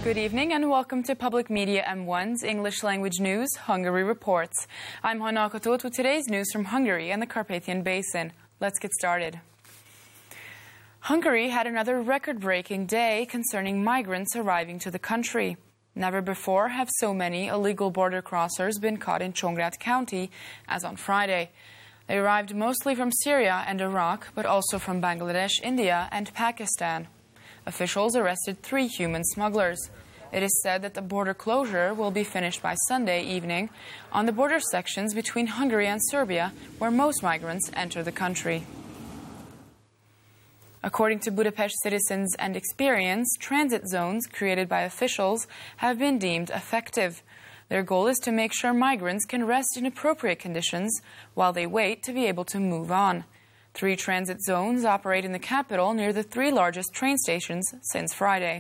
Good evening and welcome to Public Media M1's English language news, Hungary Reports. I'm Hanna Katót with today's news from Hungary and the Carpathian Basin. Let's get started. Hungary had another record-breaking day concerning migrants arriving to the country. Never before have so many illegal border crossers been caught in Csongrád County as on Friday. They arrived mostly from Syria and Iraq, but also from Bangladesh, India and Pakistan. Officials arrested 3 human smugglers. It is said that the border closure will be finished by Sunday evening on the border sections between Hungary and Serbia, where most migrants enter the country. According to Budapest Citizens and Experience, transit zones created by officials have been deemed effective. Their goal is to make sure migrants can rest in appropriate conditions while they wait to be able to move on. 3 transit zones operate in the capital near the 3 largest train stations since Friday.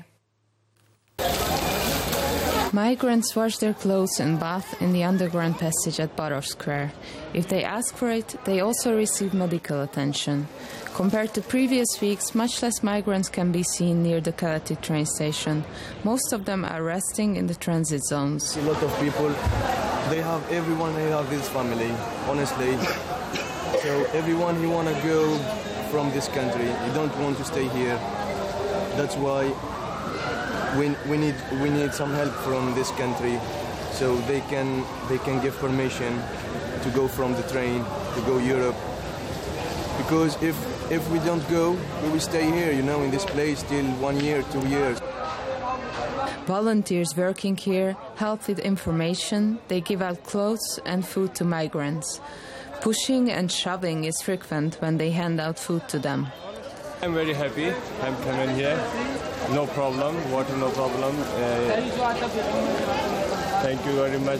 Migrants wash their clothes and bath in the underground passage at Baros Square. If they ask for it, they also receive medical attention. Compared to previous weeks, much less migrants can be seen near the Keleti train station. Most of them are resting in the transit zones. A lot of people, everyone they have his family, honestly. So everyone who want to go from this country, he don't want to stay here. That's why we need some help from this country, so they can give permission to go from the train to go Europe. Because if we don't go, we will stay here, in this place till 1 year, 2 years. Volunteers working here help with information. They give out clothes and food to migrants. Pushing and shoving is frequent when they hand out food to them. I'm very happy. I'm coming here. No problem. Water, no problem. Thank you very much.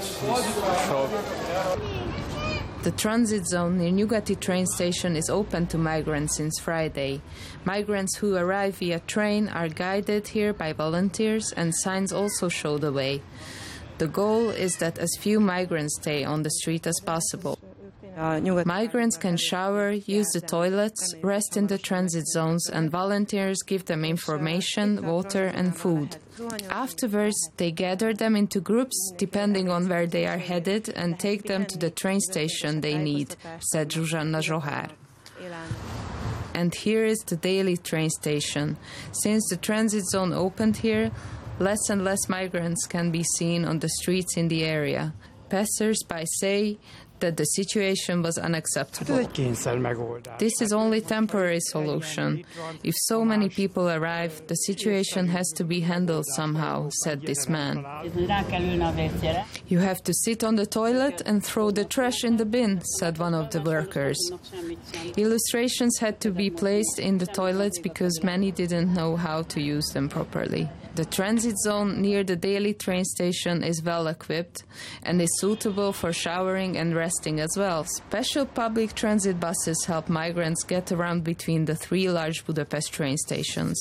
The transit zone near Nyugati train station is open to migrants since Friday. Migrants who arrive via train are guided here by volunteers, and signs also show the way. The goal is that as few migrants stay on the street as possible. Migrants can shower, use the toilets, rest in the transit zones, and volunteers give them information, water and food. Afterwards, they gather them into groups depending on where they are headed and take them to the train station they need, said Zsuzsanna Zsohár. And here is the Déli train station. Since the transit zone opened here, less and less migrants can be seen on the streets in the area. Passers-by say that the situation was unacceptable. This is only a temporary solution. If so many people arrive, the situation has to be handled somehow, said this man. You have to sit on the toilet and throw the trash in the bin, said one of the workers. Illustrations had to be placed in the toilets because many didn't know how to use them properly. The transit zone near the Déli train station is well equipped and is suitable for showering and resting as well. Special public transit buses help migrants get around between the 3 large Budapest train stations.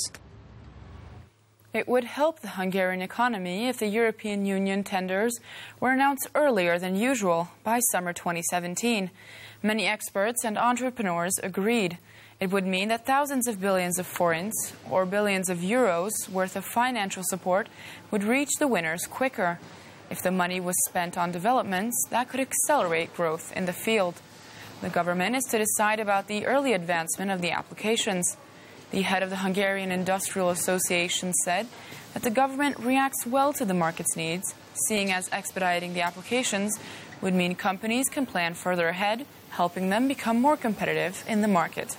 It would help the Hungarian economy if the European Union tenders were announced earlier than usual by summer 2017. Many experts and entrepreneurs agreed. It would mean that thousands of billions of forints, or billions of euros, worth of financial support would reach the winners quicker. If the money was spent on developments, that could accelerate growth in the field. The government is to decide about the early advancement of the applications. The head of the Hungarian Industrial Association said that the government reacts well to the market's needs, seeing as expediting the applications would mean companies can plan further ahead, helping them become more competitive in the market.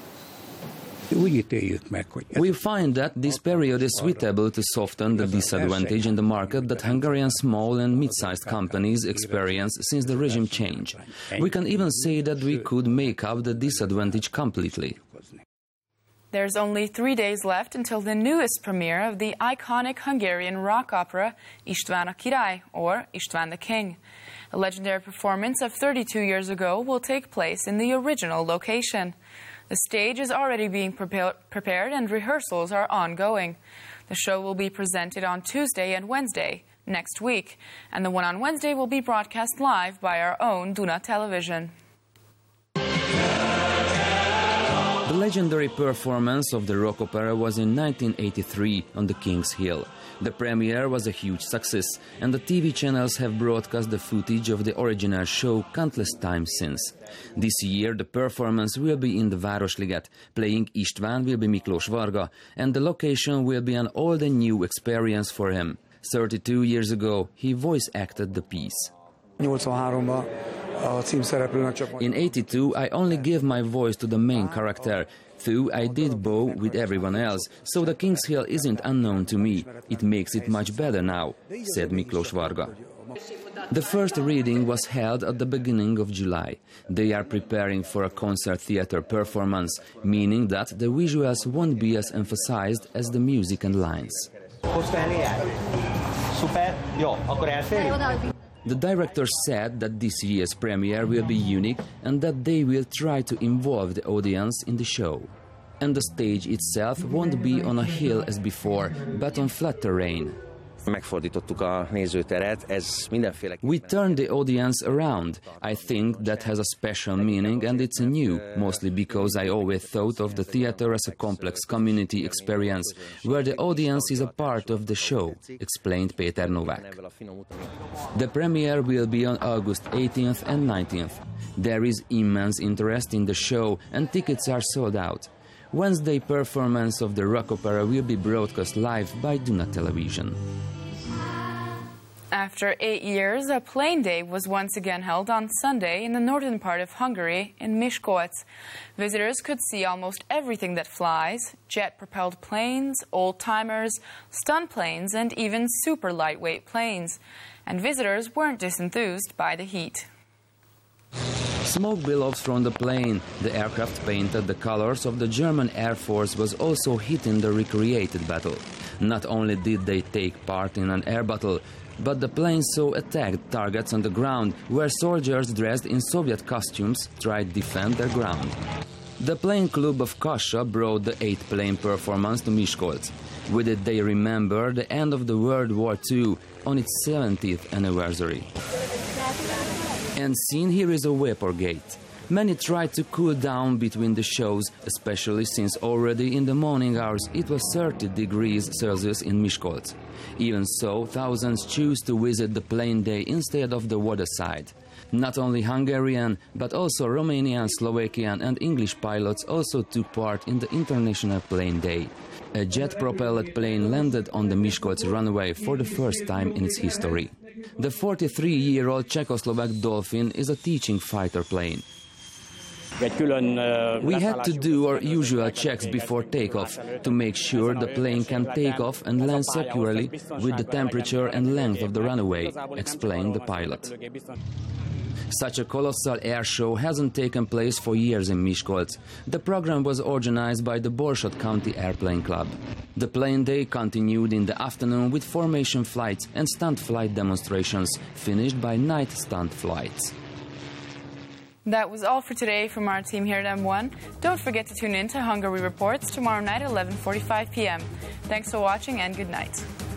We find that this period is suitable to soften the disadvantage in the market that Hungarian small and mid-sized companies experience since the regime change. We can even say that we could make up the disadvantage completely. There's only 3 days left until the newest premiere of the iconic Hungarian rock opera István a Király, or István the King. A legendary performance of 32 years ago will take place in the original location. The stage is already being prepared and rehearsals are ongoing. The show will be presented on Tuesday and Wednesday next week, and the one on Wednesday will be broadcast live by our own Duna Television. The legendary performance of the rock opera was in 1983 on the King's Hill. The premiere was a huge success, and the TV channels have broadcast the footage of the original show countless times since. This year the performance will be in the Városliget, playing István will be Miklós Varga, and the location will be an old and new experience for him. 32 years ago he voice acted the piece. In 82 I only gave my voice to the main character, though I did bow with everyone else, so the King's Hill isn't unknown to me. It makes it much better now, said Miklós Varga. The first reading was held at the beginning of July. They are preparing for a concert theatre performance, meaning that the visuals won't be as emphasized as the music and lines. The director said that this year's premiere will be unique and that they will try to involve the audience in the show. And the stage itself won't be on a hill as before, but on flat terrain. We turned the audience around. I think that has a special meaning and it's new, mostly because I always thought of the theatre as a complex community experience, where the audience is a part of the show, explained Péter Novák. The premiere will be on August 18th and 19th. There is immense interest in the show and tickets are sold out. Wednesday performance of the rock opera will be broadcast live by Duna Television. After 8 years, a plane day was once again held on Sunday in the northern part of Hungary, in Miskolc. Visitors could see almost everything that flies: jet-propelled planes, old-timers, stunt planes, and even super lightweight planes. And visitors weren't disenthused by the heat. Smoke billows from the plane. The aircraft painted the colors of the German Air Force was also hit in the recreated battle. Not only did they take part in an air battle, but the plane saw attacked targets on the ground where soldiers dressed in Soviet costumes tried to defend their ground. The Plane Club of Kassa brought the 8th plane performance to Miskolc. With it they remember the end of the World War II on its 70th anniversary. And seen here is a vapor gate. Many tried to cool down between the shows, especially since already in the morning hours it was 30 degrees Celsius in Miskolc. Even so, thousands choose to visit the plane day instead of the water side. Not only Hungarian, but also Romanian, Slovakian and English pilots also took part in the International Plane Day. A jet-propelled plane landed on the Miskolc runway for the first time in its history. The 43-year-old Czechoslovak Dolphin is a teaching fighter plane. We had to do our usual checks before takeoff to make sure the plane can take off and land securely with the temperature and length of the runway, explained the pilot. Such a colossal air show hasn't taken place for years in Miskolc. The program was organized by the Borsod County Airplane Club. The plane day continued in the afternoon with formation flights and stunt flight demonstrations, finished by night stunt flights. That was all for today from our team here at M1. Don't forget to tune in to Hungary Reports tomorrow night at 11:45 p.m. Thanks for watching and good night.